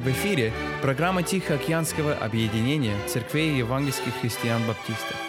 В эфире программа Тихоокеанского объединения церквей евангельских христиан-баптистов.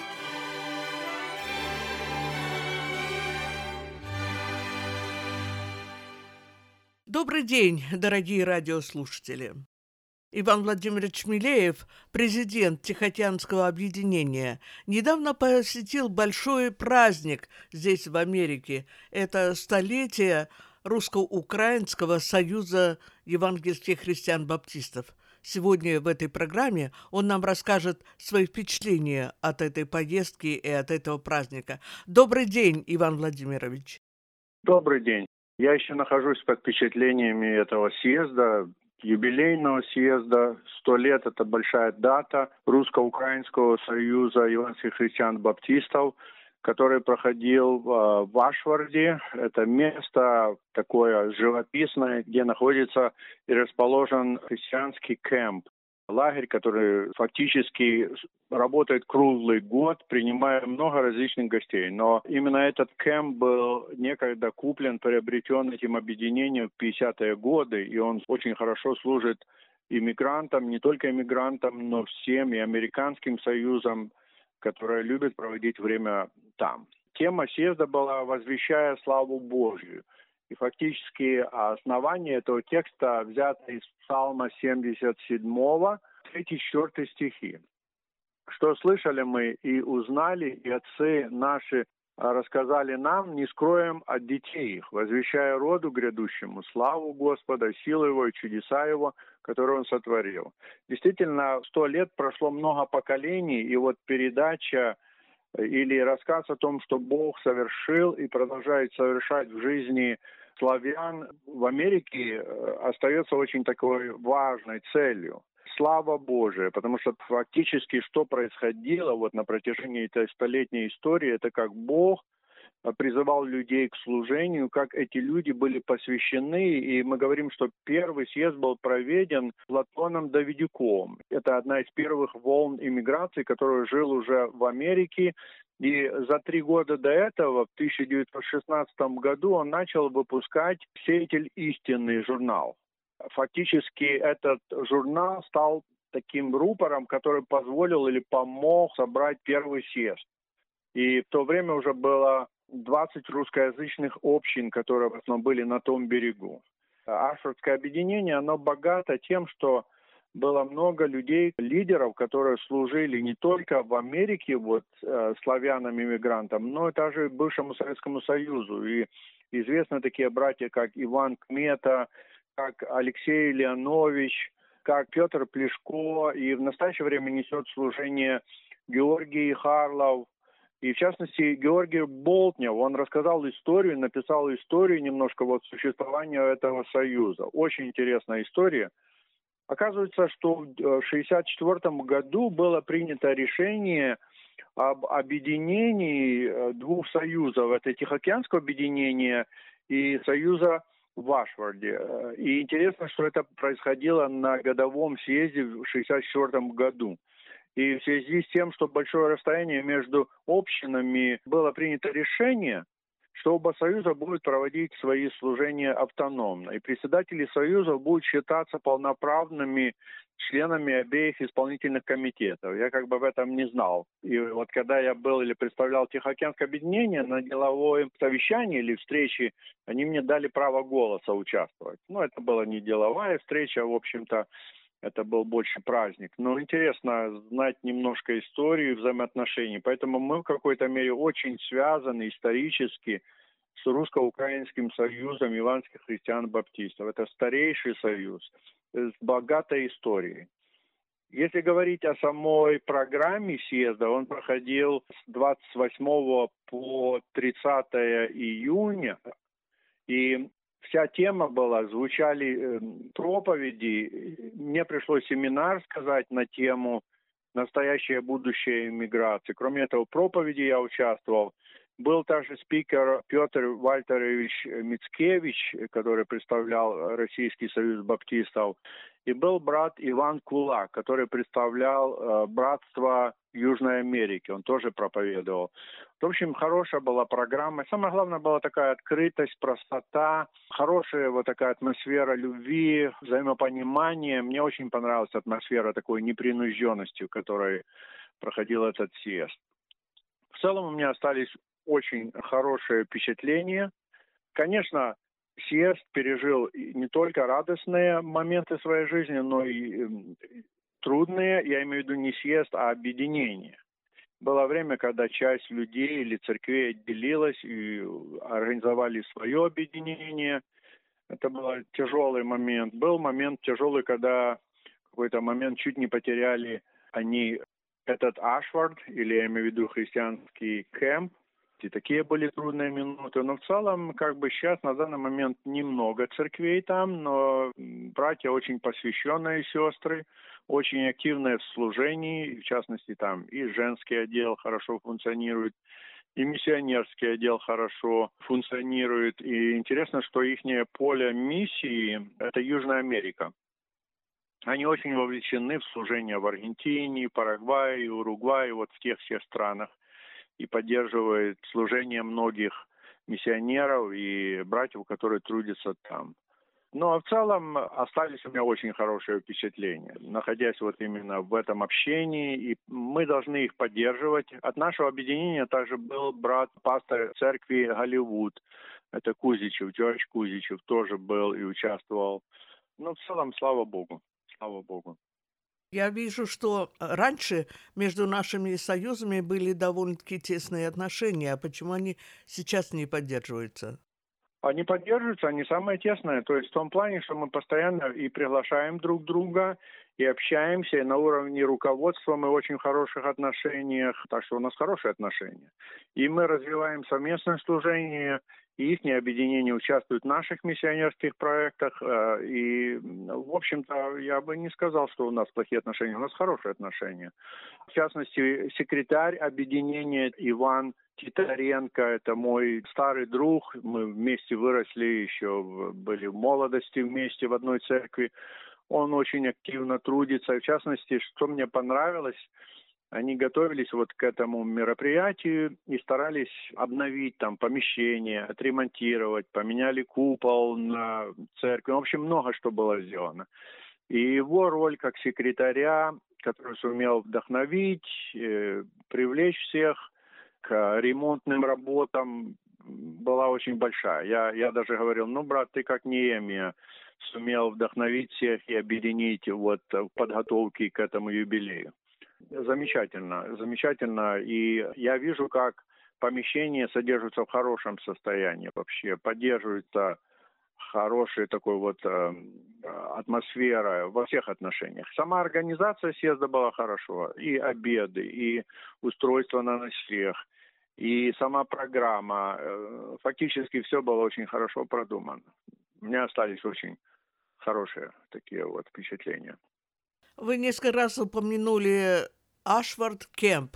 Добрый день, дорогие радиослушатели. Иван Владимирович Милеев, президент Тихоокеанского объединения, недавно посетил большой праздник здесь, в Америке. Это столетие Русско-Украинского союза евангельских христиан-баптистов. Сегодня в этой программе он нам расскажет свои впечатления от этой поездки и от этого праздника. Добрый день, Иван Владимирович. Добрый день. Я еще нахожусь под впечатлениями этого съезда, юбилейного съезда. 100 лет – это большая дата Русско-Украинского союза евангельских христиан-баптистов, который проходил в Ашварде. Это место такое живописное, где находится и расположен христианский кемп. Лагерь, который фактически работает круглый год, принимая много различных гостей. Но именно этот кемп был некогда куплен, приобретен этим объединением в 50-е годы, и он очень хорошо служит иммигрантам, не только иммигрантам, но всем и американским союзам, которые любят проводить время там. Тема съезда была «Возвещая славу Божью». И фактически основание этого текста взято из Псалма 77, 3-4 стихи. Что слышали мы и узнали, и отцы наши рассказали нам, не скроем от детей их, возвещая роду грядущему славу Господа, силу Его и чудеса Его, которые Он сотворил. Действительно, 100 лет прошло много поколений, и вот передача или рассказ о том, что Бог совершил и продолжает совершать в жизни славян в Америке, остается очень такой важной целью. Слава Божия, потому что фактически что происходило вот на протяжении этой столетней истории, это как Бог призывал людей к служению, как эти люди были посвящены. И мы говорим, что первый съезд был проведен Платоном Давидюком. Это одна из первых волн иммиграции, который жил уже в Америке. И за 3 года до этого, в 1916 году, он начал выпускать «Сеятель истины» журнал. Фактически этот журнал стал таким рупором, который позволил или помог собрать первый съезд. И в то время уже было 20 русскоязычных общин, которые в основном были на том берегу. Ашвардское объединение, оно богато тем, что было много людей, лидеров, которые служили не только в Америке славянам-иммигрантам, но и также и бывшему Советскому Союзу. И известны такие братья, как Иван Кмета, как Алексей Леонович, как Петр Плешко. И в настоящее время несет служение Георгий Харлов. И, в частности, Георгий Болтнев, он рассказал историю, написал историю немножко существования этого союза. Очень интересная история. Оказывается, что в 1964 году было принято решение об объединении 2 союзов. Это Тихоокеанское объединение и союза в Ашварде. И интересно, что это происходило на годовом съезде в 1964 году. И в связи с тем, что большое расстояние между общинами, было принято решение, что оба союза будут проводить свои служения автономно. И председатели союзов будут считаться полноправными членами обеих исполнительных комитетов. Я об этом не знал. И вот когда я был или представлял Тихоокеанское объединение на деловое совещании или встрече, они мне дали право голоса участвовать. Это была не деловая встреча, в общем-то, это был больше праздник. Но интересно знать немножко историю и взаимоотношений. Поэтому мы в какой-то мере очень связаны исторически с Русско-Украинским союзом евангельских христиан-баптистов. Это старейший союз с богатой историей. Если говорить о самой программе съезда, он проходил с 28 по 30 июня. И вся тема была, звучали проповеди. Мне пришлось семинар сказать на тему «Настоящее будущее иммиграции». Кроме этого, в проповеди я участвовал. Был также спикер Петр Вальтерович Мицкевич, который представлял Российский союз баптистов. и был брат Иван Кулак, который представлял братство Южной Америки. Он тоже проповедовал. В общем, хорошая была программа. Самое главное была такая открытость, простота, хорошая вот такая атмосфера любви, взаимопонимания. Мне очень понравилась атмосфера такой непринужденности, в которой проходил этот съезд. В целом у меня остались очень хорошие впечатления. Конечно, съезд пережил не только радостные моменты своей жизни, но и трудные, я имею в виду не съезд, а объединение. Было время, когда часть людей или церквей отделилась и организовали свое объединение. Это был тяжелый момент. Был момент тяжелый, когда в какой-то момент чуть не потеряли они этот Ашвард, или я имею в виду христианский кемп. И такие были трудные минуты. Но в целом, как бы сейчас, на данный момент, немного церквей там, но братья очень посвященные сестры, очень активные в служении. В частности, там и женский отдел хорошо функционирует, и миссионерский отдел хорошо функционирует. И интересно, что их поле миссии – это Южная Америка. Они очень вовлечены в служение в Аргентине, Парагвае, Уругвае, вот в тех всех странах. И поддерживает служение многих миссионеров и братьев, которые трудятся там. Ну, а в целом остались у меня очень хорошие впечатления, находясь вот именно в этом общении, и мы должны их поддерживать. От нашего объединения также был брат пастор церкви Голливуд, это Кузичев, Джордж Кузичев тоже был и участвовал. Ну, в целом, слава Богу, слава Богу. Я вижу, что раньше между нашими союзами были довольно-таки тесные отношения. А почему они сейчас не поддерживаются? Они поддерживаются, они самые тесные. То есть в том плане, что мы постоянно и приглашаем друг друга, и общаемся, и на уровне руководства мы в очень хороших отношениях. Так что у нас хорошие отношения. И мы развиваем совместное служение, и их объединение участвует в наших миссионерских проектах. И, в общем-то, я бы не сказал, что у нас плохие отношения. У нас хорошие отношения. В частности, секретарь объединения Иван Титаренко, это мой старый друг. Мы вместе выросли, еще были в молодости вместе в одной церкви. Он очень активно трудится. В частности, что мне понравилось, они готовились вот к этому мероприятию и старались обновить там помещение, отремонтировать, поменяли купол на церкви. В общем, много что было сделано. И его роль как секретаря, который сумел вдохновить, привлечь всех к ремонтным работам, была очень большая. Я даже говорил, ну, брат, ты как Неемия сумел вдохновить всех и объединить вот в подготовке к этому юбилею. Замечательно, замечательно. И я вижу, как помещение содержится в хорошем состоянии вообще, поддерживается хорошая такой вот атмосфера во всех отношениях. Сама организация съезда была хорошо, и обеды, и устройство на ночлег, и сама программа. Фактически все было очень хорошо продумано. У меня остались очень хорошие такие вот впечатления. Вы несколько раз упомянули Ашвард Кемп.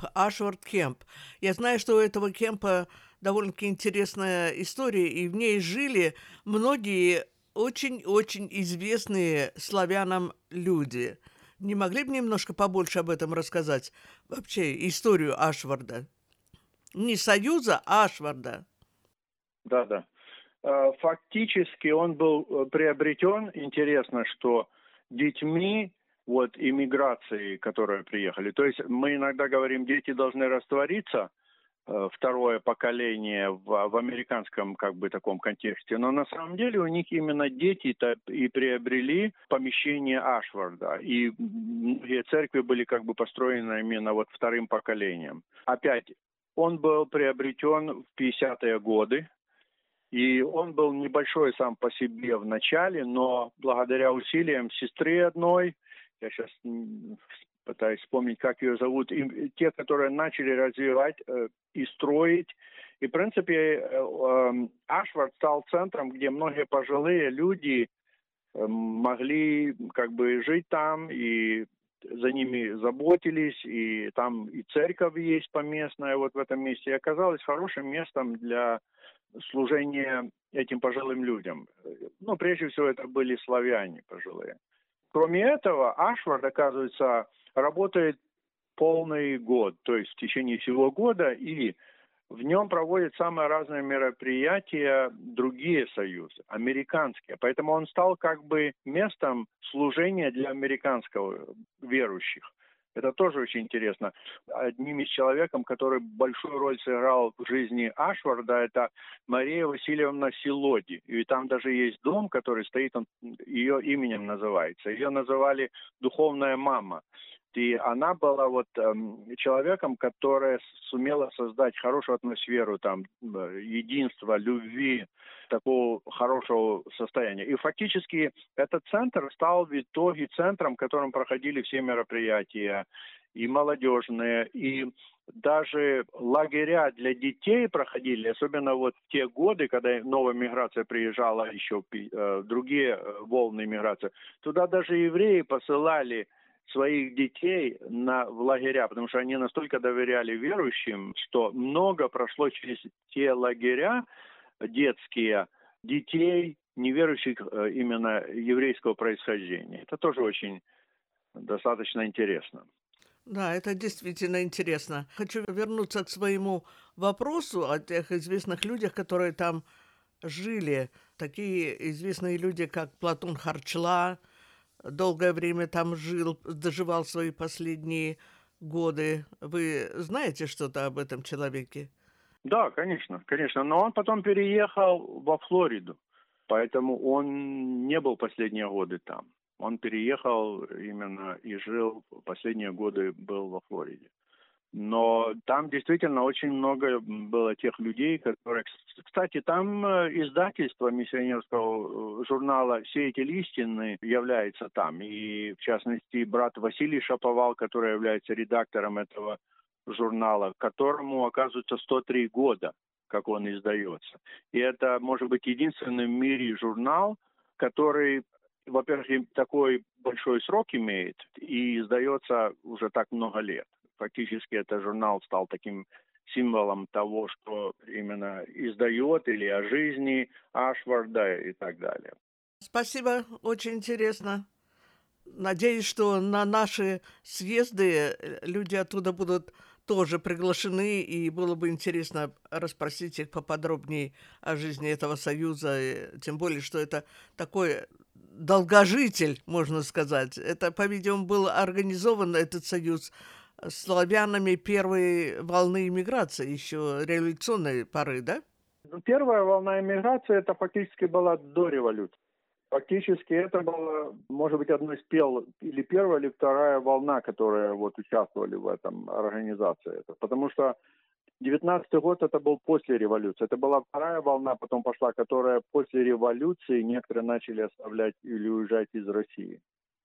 Я знаю, что у этого кемпа довольно-таки интересная история, и в ней жили многие очень-очень известные славянам люди. Не могли бы немножко побольше об этом рассказать? Вообще, историю Ашварда. Не Союза, а Ашварда. Да. Фактически он был приобретен, интересно, что детьми вот иммиграции, которые приехали. То есть мы иногда говорим, дети должны раствориться, второе поколение в американском как бы таком контексте. Но на самом деле у них именно дети-то и приобрели помещение Ашварда. И многие церкви были как бы построены именно вот вторым поколением. Опять, он был приобретен в 50-е годы. И он был небольшой сам по себе в начале, но благодаря усилиям сестры одной, я сейчас пытаюсь вспомнить, как ее зовут, и те, которые начали развивать и строить. И, в принципе, Ашвард стал центром, где многие пожилые люди могли как бы жить там, и за ними заботились, и там и церковь есть поместная вот в этом месте. И оказалось хорошим местом для служения этим пожилым людям. Ну, прежде всего, это были славяне пожилые. Кроме этого, Ашвард, оказывается, работает полный год, то есть в течение всего года, и в нем проводят самые разные мероприятия другие союзы, американские. Поэтому он стал как бы местом служения для американского верующих. Это тоже очень интересно. Одним из человеком, который большую роль сыграл в жизни Ашварда, это Мария Васильевна Силоди. И там даже есть дом, который стоит, он ее именем называется. Ее называли «Духовная мама». И она была человеком, которая сумела создать хорошую атмосферу, единства, любви, такого хорошего состояния. И фактически этот центр стал в итоге центром, в котором проходили все мероприятия, и молодежные, и даже лагеря для детей проходили, особенно в те годы, когда новая миграция приезжала, еще другие волны миграции. Туда даже евреи посылали своих детей в лагеря, потому что они настолько доверяли верующим, что много прошло через те лагеря детские детей, неверующих именно еврейского происхождения. Это тоже очень достаточно интересно. Да, это действительно интересно. Хочу вернуться к своему вопросу о тех известных людях, которые там жили. Такие известные люди, как Платон Харчла, долгое время там жил, доживал свои последние годы. Вы знаете что-то об этом человеке? Да, конечно. Но он потом переехал во Флориду, поэтому он не был последние годы там. Он переехал именно и жил, последние годы был во Флориде. Но там действительно очень много было тех людей, которые... Кстати, там издательство миссионерского журнала «Сеятель истины» является там. И, в частности, брат Василий Шаповал, который является редактором этого журнала, которому, оказывается, 103 года, как он издается. И это, может быть, единственный в мире журнал, который, во-первых, такой большой срок имеет и издается уже так много лет. Фактически этот журнал стал таким символом того, что именно издает, или о жизни Ашварда и так далее. Спасибо, очень интересно. Надеюсь, что на наши съезды люди оттуда будут тоже приглашены, и было бы интересно расспросить их поподробнее о жизни этого союза, тем более, что это такой долгожитель, можно сказать. Это, по-видимому, был организован этот союз славянами первой волны иммиграции, еще революционной поры, да? Первая волна иммиграции, это фактически была до революции. Фактически это была, может быть, одна из или первая, или вторая волна, которые участвовали в этом организации. Потому что 19-й год это был после революции. Это была вторая волна, потом пошла, которая после революции некоторые начали оставлять или уезжать из России.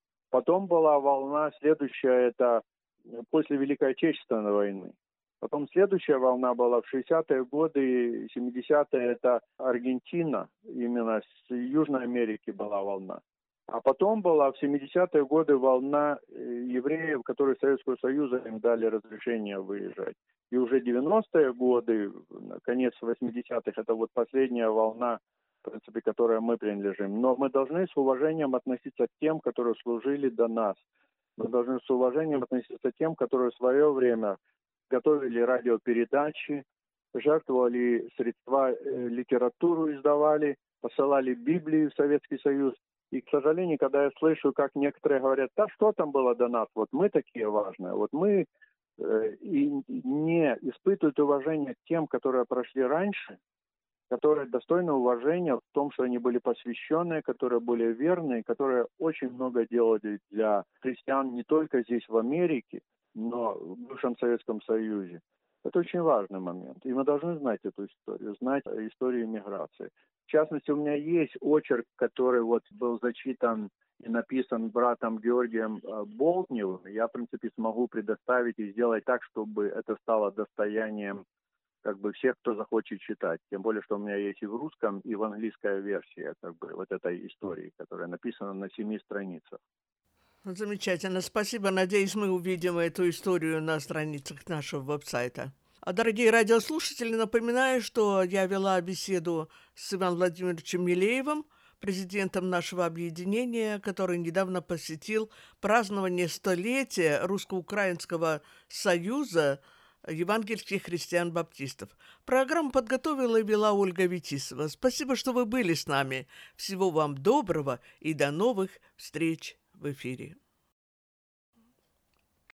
Потом была волна следующая, это после Великой Отечественной войны. Потом следующая волна была в 60-е годы, 70-е, это Аргентина, именно с Южной Америки была волна. А потом была в 70-е годы волна евреев, которые Советского Союза им дали разрешение выезжать. И уже 90-е годы, конец 80-х, это последняя волна, в принципе, которой мы принадлежим. Но мы должны с уважением относиться к тем, которые служили до нас. Мы должны с уважением относиться к тем, которые в свое время готовили радиопередачи, жертвовали средства, литературу издавали, посылали Библию в Советский Союз. И, к сожалению, когда я слышу, как некоторые говорят, да что там было до нас, мы такие важные, мы и не испытывают уважения к тем, которые прошли раньше, которые достойны уважения в том, что они были посвященные, которые были верные, которые очень много делали для христиан не только здесь, в Америке, но в бывшем Советском Союзе. Это очень важный момент. И мы должны знать эту историю, знать историю миграции. В частности, у меня есть очерк, который был зачитан и написан братом Георгием Болтневым. Я, в принципе, смогу предоставить и сделать так, чтобы это стало достоянием всех, кто захочет читать. Тем более, что у меня есть и в русском, и в английская версия этой истории, которая написана на 7 страницах. Замечательно, спасибо. Надеюсь, мы увидим эту историю на страницах нашего веб-сайта. А, дорогие радиослушатели, напоминаю, что я вела беседу с Иваном Владимировичем Милеевым, президентом нашего объединения, который недавно посетил празднование столетия Русско-Украинского союза евангельских христиан-баптистов. Программу подготовила и вела Ольга Витисова. Спасибо, что вы были с нами. Всего вам доброго и до новых встреч в эфире.